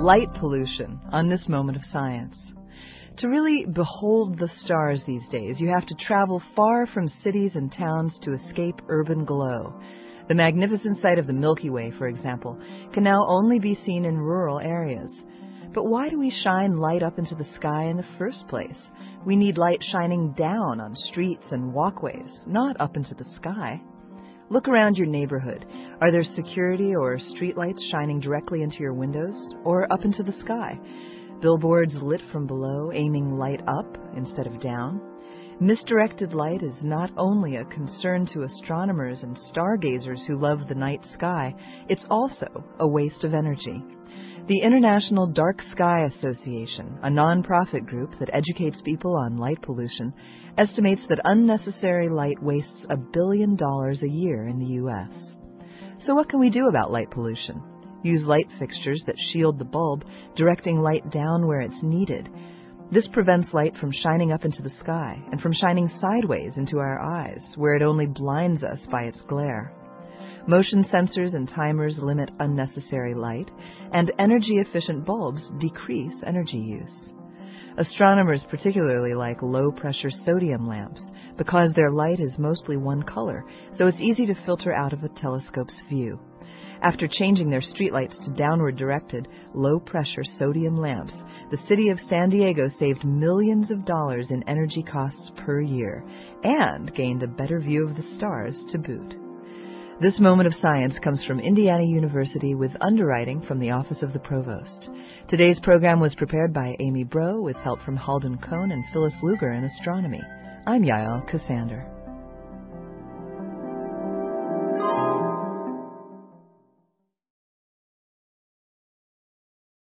light pollution on this moment of science. To really behold the stars these days, you have to travel far from cities and towns to escape urban glow. The magnificent sight of the Milky Way, for example, can now only be seen in rural areas. But why do we shine light up into the sky in the first place? We need light shining down on streets and walkways, not up into the sky. Look around your neighborhood. Are there security or street lights shining directly into your windows or up into the sky? Billboards lit from below, aiming light up instead of down? Misdirected light is not only a concern to astronomers and stargazers who love the night sky, it's also a waste of energy. The International Dark Sky Association, a non-profit group that educates people on light pollution, estimates that unnecessary light wastes $1 billion a year in the U.S. So what can we do about light pollution? Use light fixtures that shield the bulb, directing light down where it's needed. This prevents light from shining up into the sky and from shining sideways into our eyes, where it only blinds us by its glare. Motion sensors and timers limit unnecessary light, and energy-efficient bulbs decrease energy use. Astronomers particularly like low-pressure sodium lamps because their light is mostly one color, so it's easy to filter out of a telescope's view. After changing their streetlights to downward-directed, low-pressure sodium lamps, the city of San Diego saved millions of dollars in energy costs per year and gained a better view of the stars to boot. This moment of science comes from Indiana University with underwriting from the Office of the Provost. Today's program was prepared by Amy Breaux with help from Halden Cohn and Phyllis Luger in astronomy. I'm Yael Cassander.